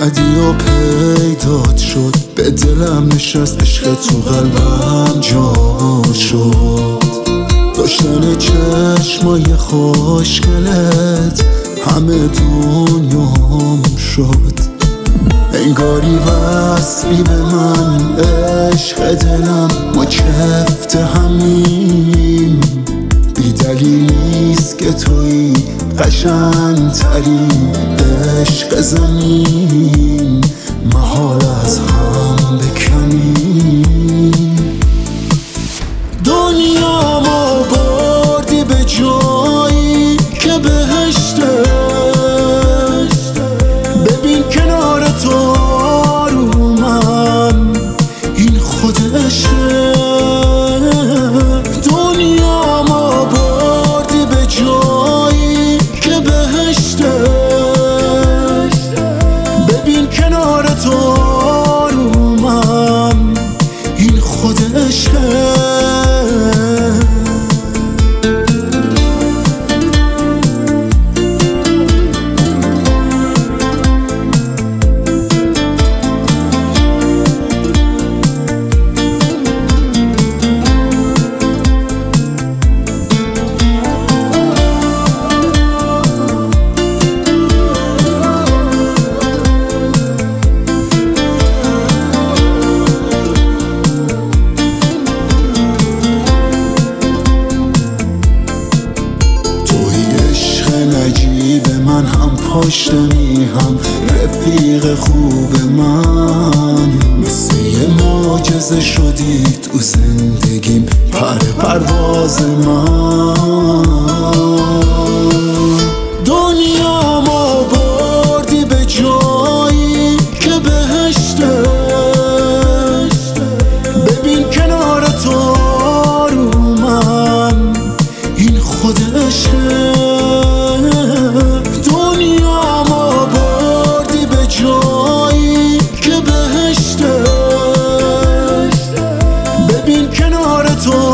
اومدی و پیدات شد، به دلم نشست، عشق تو قلبم جا شد. داشتن چشمای خوشگلت همه دنیام شد. انگاری وصلی به من، عشق دلم، ما چفت همیم. بی دلیل نیست که توی قشنگ‌ترین عشق زمین، محال از هم بکنیم. دنیا ما بردی به جایی که بهشته، ببین کنار تو آرومم، این خودشه. دنیا ما بردی به جایی که بهشته، ببین کنار تو آرومم، این خودشه. من هم پشت میهم، رفیق خوب من، مثل یه معجزه شدی تو زندگیم، پرواز من. دنیا ما بردی به جایی که بهشته، ببین کنار تو آرومم، این خودشه. دنیا ما بردی به جایی که بهشته، ببین کنار تو